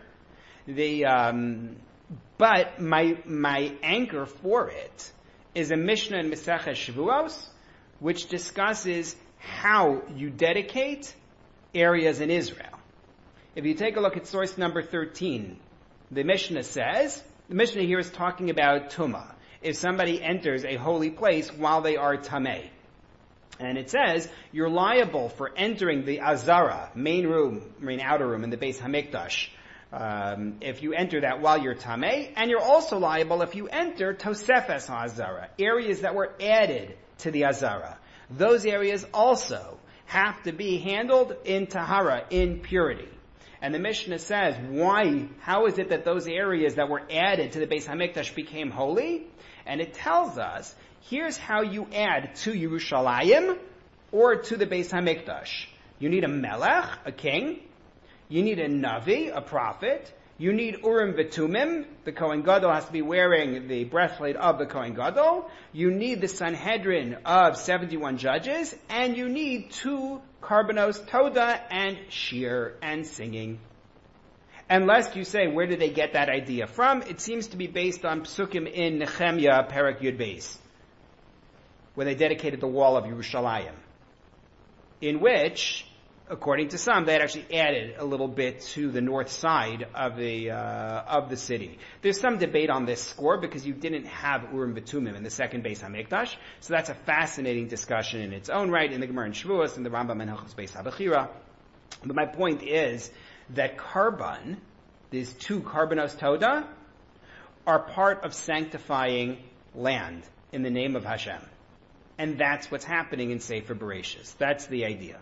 Speaker 1: But my anchor for it is a Mishnah in Maseches Shavuos, which discusses how you dedicate areas in Israel. If you take a look at source number 13, the Mishnah here is talking about Tumah. If somebody enters a holy place while they are Tameh. And it says, you're liable for entering the Azara, main outer room in the Beis Hamikdash, if you enter that while you're Tameh, and you're also liable if you enter Tosefes HaAzara, areas that were added to the Azara. Those areas also have to be handled in Tahara, in purity. And the Mishnah says, how is it that those areas that were added to the Beis Hamikdash became holy? And it tells us, here's how you add to Yerushalayim or to the Beis Hamikdash. You need a melech, a king. You need a navi, a prophet. You need Urim V'Tumim. The Kohen Gadol has to be wearing the breastplate of the Kohen Gadol. You need the Sanhedrin of 71 judges. And you need 2 karbanos, Toda and Shir and singing. And lest you say, where did they get that idea from? It seems to be based on psukim in Nehemiah, Perek Yud Beis, where they dedicated the wall of Yerushalayim, in which, according to some, they had actually added a little bit to the north side of the city. There's some debate on this score because you didn't have Urim V'Tumim in the second Beis Hamikdash, so that's a fascinating discussion in its own right in the Gemara in Shavuos and the Rambam in Hilchos Beis HaBechira. But my point is that karban, these 2 karbanos toda, are part of sanctifying land in the name of Hashem. And that's what's happening in Sefer Bereshis. That's the idea.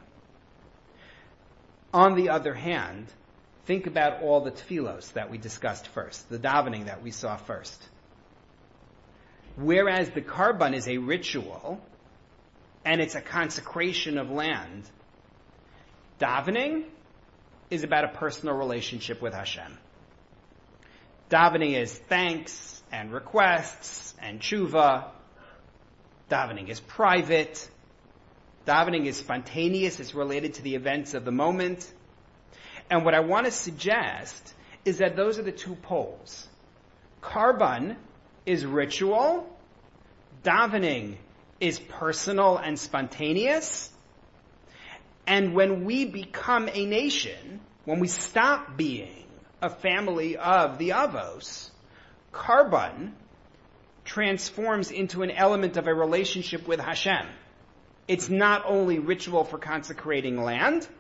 Speaker 1: On the other hand, think about all the tefillos that we discussed first, the davening that we saw first. Whereas the karban is a ritual, and it's a consecration of land, davening is about a personal relationship with Hashem. Davening is thanks and requests and tshuva. Davening is private. Davening is spontaneous. It's related to the events of the moment. And what I want to suggest is that those are the 2 poles. Karban is ritual. Davening is personal and spontaneous. And when we become a nation, when we stop being a family of the Avos, karban transforms into an element of a relationship with Hashem. It's not only ritual for consecrating land,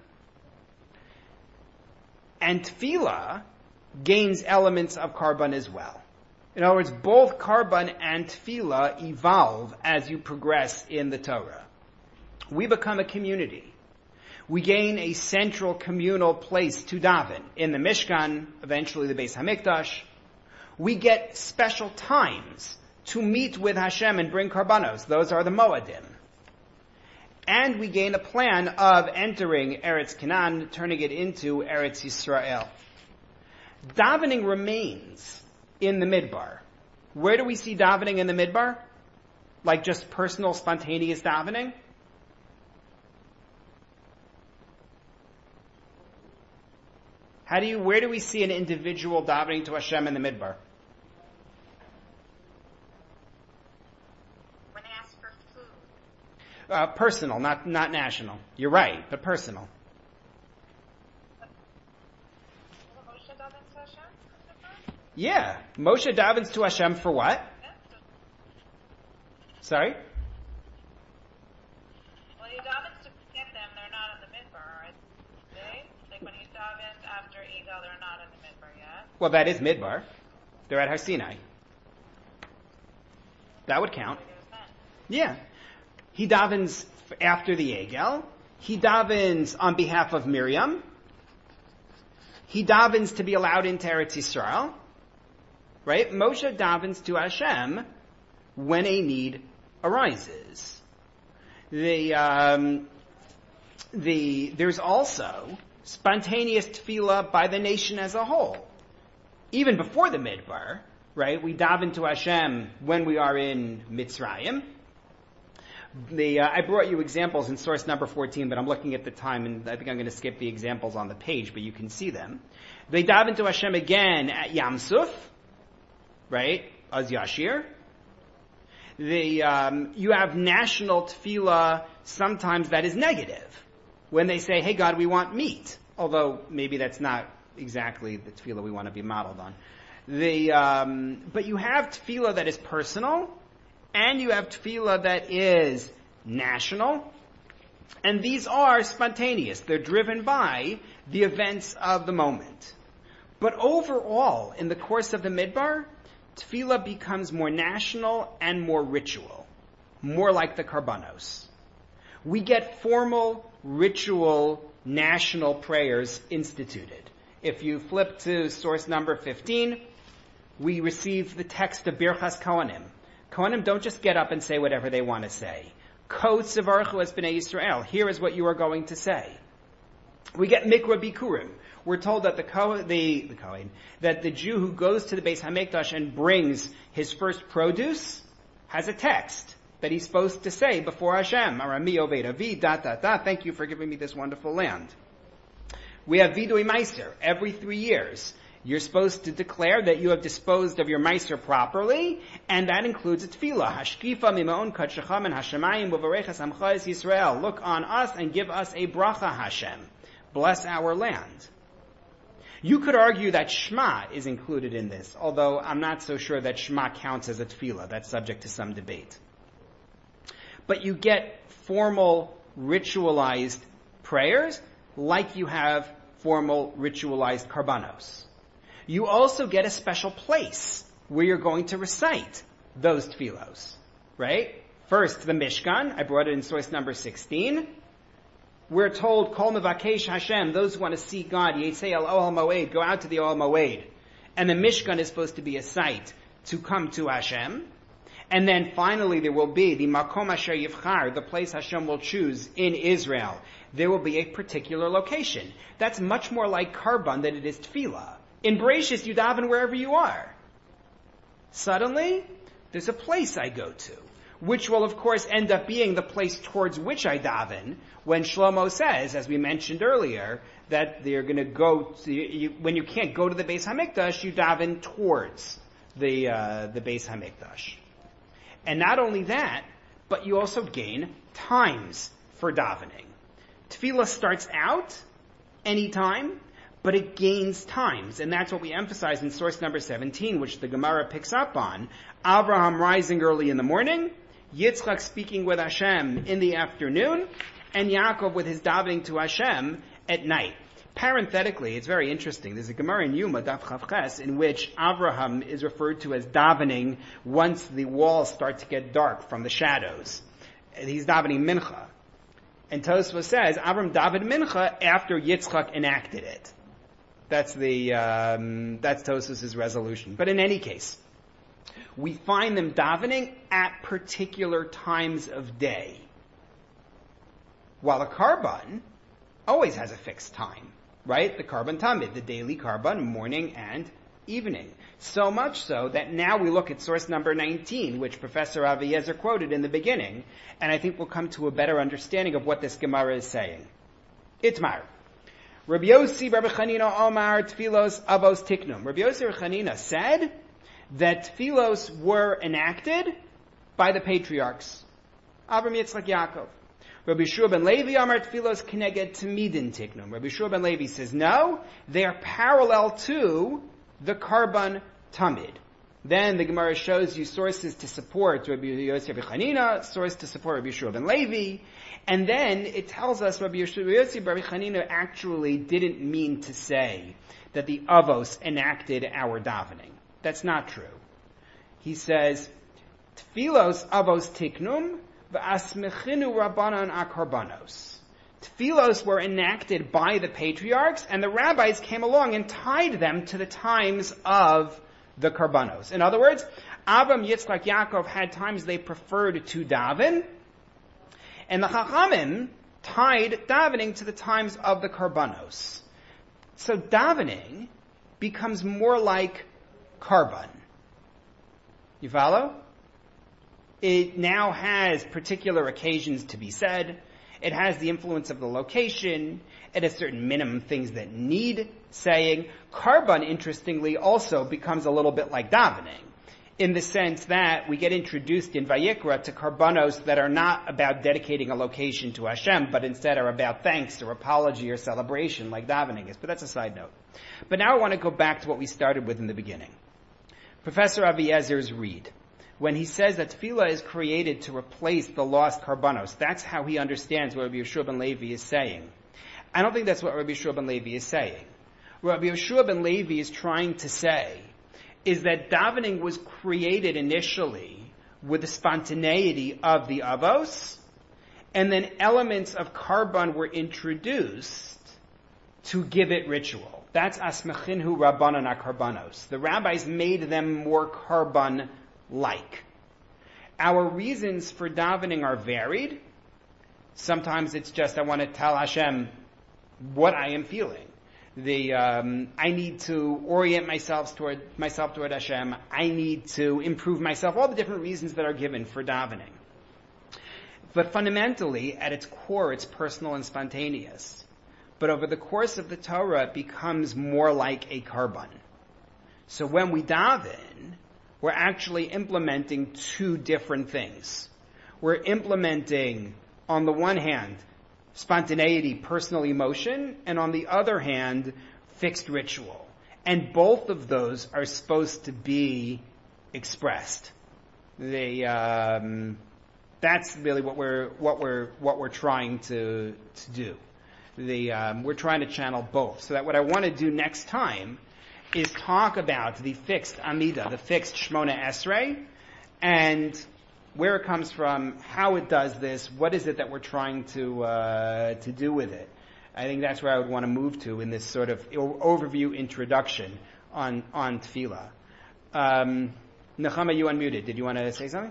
Speaker 1: and tefillah gains elements of karban as well. In other words, both karban and tefillah evolve as you progress in the Torah. We become a community. We gain a central communal place to daven. In the Mishkan, eventually the Beis Hamikdash. We get special times to meet with Hashem and bring karbanos. Those are the Moadim. And we gain a plan of entering Eretz Canaan, turning it into Eretz Yisrael. Davening remains in the Midbar. Where do we see davening in the Midbar? Like just personal, spontaneous davening? Where do we see an individual davening to Hashem in the Midbar?
Speaker 2: When they ask for food.
Speaker 1: Personal, not national. You're right, but personal.
Speaker 3: Moshe davens to Hashem?
Speaker 1: Yeah. Moshe davens to Hashem for what? Sorry?
Speaker 3: Well, he davens to get them, they're not in the midbar, are they? Like when he davens after Egal, they're not in the midbar yet.
Speaker 1: Well, that is Midbar. They're at Har Sinai. That would count. Yeah. He davens after the Egel. He davens on behalf of Miriam. He davens to be allowed into Eretz Yisrael. Right? Moshe davens to Hashem when a need arises. There's also spontaneous tefillah by the nation as a whole. Even before the Midbar, right? We daven to Hashem when we are in Mitzrayim. I brought you examples in source number 14, but I'm looking at the time, and I think I'm going to skip the examples on the page, but you can see them. They daven to Hashem again at Yam Suf, right? Az Yashir. You have national tefillah sometimes that is negative. When they say, hey God, we want meat. Although maybe that's not exactly the tefillah we want to be modeled on. But you have tefillah that is personal, and you have tefillah that is national, and these are spontaneous. They're driven by the events of the moment. But overall, in the course of the Midbar, tefillah becomes more national and more ritual, more like the Karbanos. We get formal, ritual, national prayers instituted. If you flip to source number 15, we receive the text of Birchas Kohanim. Kohanim don't just get up and say whatever they want to say. Ko tzivarchu es b'nei Yisrael. Here is what you are going to say. We get Mikra Bikurim. We're told that the Kohen, that the Jew who goes to the Beis Hamikdash and brings his first produce has a text that he's supposed to say before Hashem. Arami Oved Avi, thank you for giving me this wonderful land. We have Vidui Meiser. Every 3 years, you're supposed to declare that you have disposed of your Meiser properly, and that includes a tefillah. Hashkifa mimaon kadshacham and Hashemayim v'varechas amcha es Yisrael. Look on us and give us a bracha, Hashem. Bless our land. You could argue that Shema is included in this, although I'm not so sure that Shema counts as a tefillah. That's subject to some debate. But you get formal, ritualized prayers like you have formal, ritualized karbanos. You also get a special place where you're going to recite those tefillos, right? First, the Mishkan. I brought it in source number 16. We're told, Kol mevakesh Hashem, those who want to see God, Yetzei al Ohel Moed, go out to the Ohel Moed. And the Mishkan is supposed to be a site to come to Hashem. And then finally there will be the Makom Asher Yivchar, the place Hashem will choose in Israel. There will be a particular location. That's much more like Karban than it is Tefillah. In Bereshis, you daven wherever you are. Suddenly, there's a place I go to, which will of course end up being the place towards which I daven, when Shlomo says, as we mentioned earlier, that they're going to go to, when you can't go to the Beis Hamikdash, you daven towards the Beis Hamikdash. And not only that, but you also gain times for davening. Tefillah starts out anytime, but it gains times. And that's what we emphasize in source number 17, which the Gemara picks up on. Abraham rising early in the morning, Yitzchak speaking with Hashem in the afternoon, and Yaakov with his davening to Hashem at night. Parenthetically, it's very interesting. There's a Gemara in Yuma, Daf Chavches, in which Avraham is referred to as davening once the walls start to get dark from the shadows. He's davening mincha. And Tosfos says, Avram davened mincha after Yitzchak enacted it. That's Tosfos' resolution. But in any case, we find them davening at particular times of day. while a karban always has a fixed time, right? The karban tamid, the daily karban, morning and evening. So much so that now we look at source number 19, which Professor Avi Yezer quoted in the beginning, and I think we'll come to a better understanding of what this Gemara is saying. Itmar. Rabbi Yossi Rabbi Chanina Omar Tfilos Avos Tiknum. Rabbi Yossi Rabbi Chanina said that Tfilos were enacted by the patriarchs, Avram, Yitzchak, Yaakov. Rabbi Shua ben Levi Amar Tfilos Keneged Tamidin Tiknum. Rabbi Shua ben Levi says no, they are parallel to the karban tamid. Then the Gemara shows you sources to support Rabbi Yossi Rabbi Chanina, source to support Rabbi Shua ben Levi, and then it tells us Rabbi Yossi Rabbi Chanina actually didn't mean to say that the Avos enacted our davening. That's not true. He says, Tfilos Avos Tiknum v'asmechinu Rabbanan akarbanos. Tfilos were enacted by the patriarchs, and the rabbis came along and tied them to the times of the karbanos. In other words, Avram, Yitzchak, Yaakov had times they preferred to daven, and the Chachamim tied davening to the times of the karbanos. So davening becomes more like karban. You follow? It now has particular occasions to be said. It has the influence of the location. It has certain minimum things that need saying. Karban, interestingly, also becomes a little bit like davening, in the sense that we get introduced in Vayikra to karbanos that are not about dedicating a location to Hashem, but instead are about thanks or apology or celebration, like davening is. But that's a side note. But now I want to go back to what we started with in the beginning. Professor Avi Yezer's read, when he says that tefillah is created to replace the lost karbanos, that's how he understands what Rabbi Yeshua ben Levi is saying. I don't think that's what Rabbi Yeshua ben Levi is saying. What Rabbi Yeshua ben Levi is trying to say is that davening was created initially with the spontaneity of the avos, and then elements of karban were introduced to give it ritual. That's asmechinhu rabbanan akarbanos. The rabbis made them more karban-like. Our reasons for davening are varied. Sometimes it's just I want to tell Hashem what I am feeling. I need to orient myself toward Hashem. I need to improve myself. All the different reasons that are given for davening. But fundamentally, at its core, it's personal and spontaneous. But over the course of the Torah, it becomes more like a karban. So when we daven, we're actually implementing two different things. We're implementing, on the one hand, spontaneity, personal emotion, and on the other hand, fixed ritual. And both of those are supposed to be expressed. That's really what we're trying to do. We're trying to channel both. So that what I want to do next time is talk about the fixed Amida, the fixed Shmona Esrei, and where it comes from, how it does this, what is it that we're trying to do with it. I think that's where I would want to move to in this sort of overview introduction on Tefillah. Nechama, you unmuted. Did you want to say something?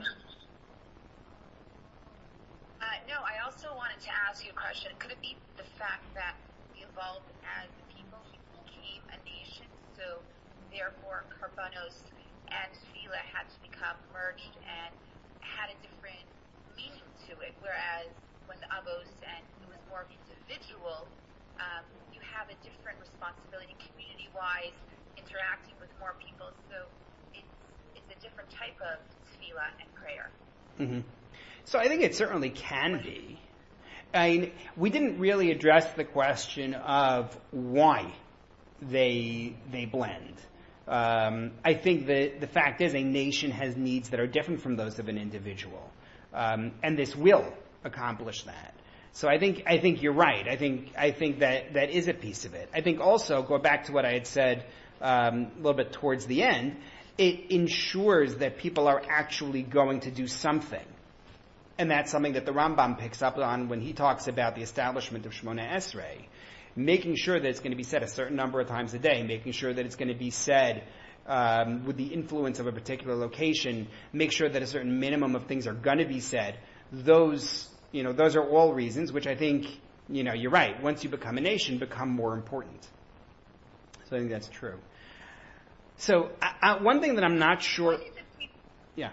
Speaker 2: No, I also wanted to ask you a question. Could it be the fact that we evolved as people, we became a nation, so therefore Karbanos and Tefillah had to become merged and had a different meaning to it, whereas when the Avos and it was more individual, you have a different responsibility community-wise, interacting with more people, so it's a different type of Tefillah and prayer.
Speaker 1: Mm-hmm. So I think it certainly can be. I mean, we didn't really address the question of why they blend. I think that the fact is a nation has needs that are different from those of an individual. And this will accomplish that. So I think you're right. I think that is a piece of it. I think also, go back to what I had said a little bit towards the end, it ensures that people are actually going to do something. And that's something that the Rambam picks up on when he talks about the establishment of Shmona Esrei. Making sure that it's going to be said a certain number of times a day, making sure that it's going to be said with the influence of a particular location, make sure that a certain minimum of things are going to be said. Those those are all reasons which I think, you're right. Once you become a nation, become more important. So I think that's true. So one thing that I'm not sure. Yeah.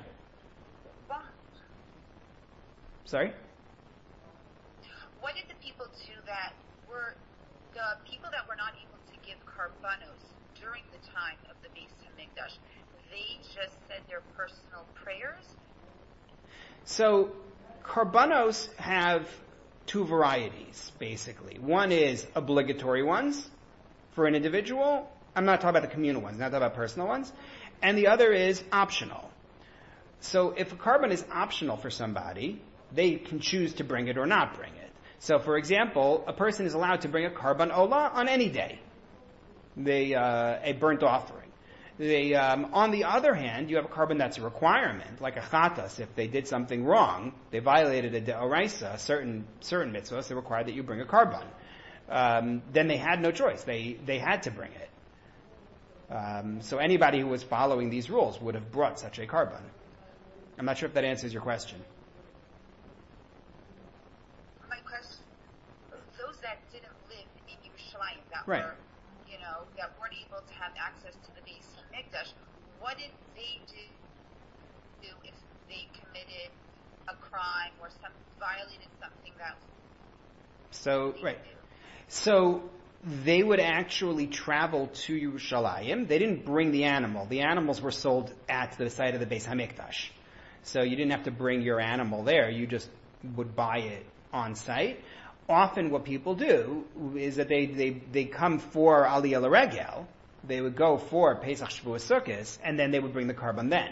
Speaker 1: Sorry?
Speaker 4: What did the people do that were the people that were not able to give karbanos during the time of the Beis Hamikdash? They just said their personal prayers?
Speaker 1: So karbanos have two varieties, basically. One is obligatory ones for an individual. I'm not talking about the communal ones, not talking about personal ones. And the other is optional. So if a karban is optional for somebody, they can choose to bring it or not bring it. So for example, a person is allowed to bring a karban olah on any day. A burnt offering. On the other hand, you have a karban that's a requirement, like a chatas. If they did something wrong, they violated a deoraisa, certain mitzvahs that required that you bring a karban. Then they had no choice. They had to bring it. So anybody who was following these rules would have brought such a karban. I'm not sure if that answers your question.
Speaker 4: My question, those that didn't live in Yerushalayim, that
Speaker 1: right.
Speaker 4: were, that weren't able to have access to the Beis Hamikdash, what did they do if they committed a crime or violated something that?
Speaker 1: So right. So they would actually travel to Yerushalayim. They didn't bring the animal. The animals were sold at the site of the Beis Hamikdash. So you didn't have to bring your animal there. You just would buy it on site. Often what people do is that they come for Aliyah L'Regel. They would go for Pesach, Shavuos, Sukkot, and then they would bring the karban then.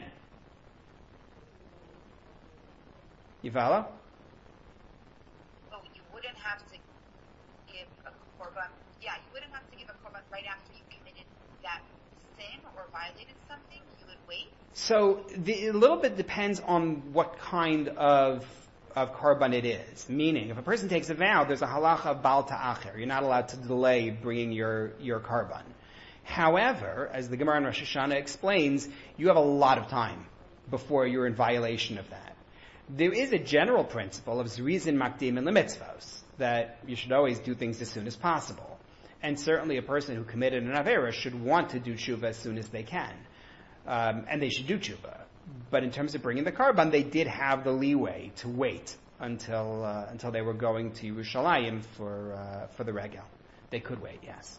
Speaker 1: You follow?
Speaker 4: Oh, you wouldn't have to give a korban. Yeah, you wouldn't have to give a korban right after you committed that sin or violated something. You would wait.
Speaker 1: So a little bit depends on what kind of karban it is. Meaning, if a person takes a vow, there's a halacha of bal ta'acher. You're not allowed to delay bringing your karban. However, as the Gemara in Rosh Hashanah explains, you have a lot of time before you're in violation of that. There is a general principle of zrizin makdim and lemitzvos, that you should always do things as soon as possible. And certainly a person who committed an avera should want to do tshuva as soon as they can. And they should do tshuva. But in terms of bringing the karban, they did have the leeway to wait until they were going to Yerushalayim for the regel. They could wait, yes.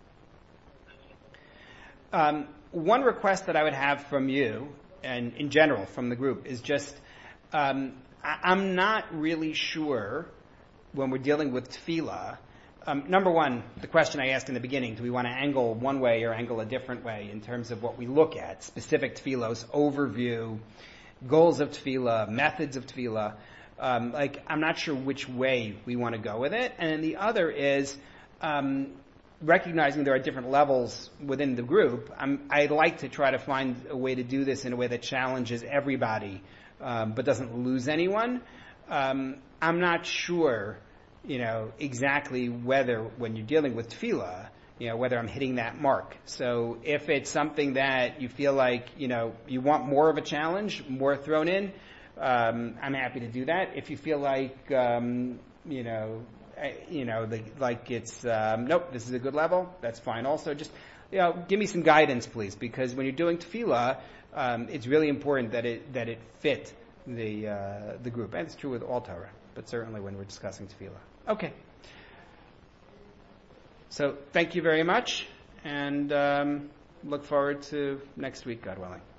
Speaker 1: One request that I would have from you, and in general from the group, is just I'm not really sure when we're dealing with tefillah. Number one, the question I asked in the beginning, do we want to angle one way or angle a different way in terms of what we look at, specific tefillos, overview, goals of tefillah, methods of tefillah. I'm not sure which way we want to go with it. And then the other is recognizing there are different levels within the group. I'd like to try to find a way to do this in a way that challenges everybody, but doesn't lose anyone. I'm not sure exactly whether when you're dealing with tefillah, whether I'm hitting that mark. So if it's something that you feel like, you want more of a challenge, more thrown in, I'm happy to do that. If you feel like, like it's, nope, this is a good level, that's fine also. Just, give me some guidance, please, because when you're doing tefillah, it's really important that it fit the group. And it's true with all Torah, but certainly when we're discussing tefillah. Okay. So thank you very much, and look forward to next week, God willing.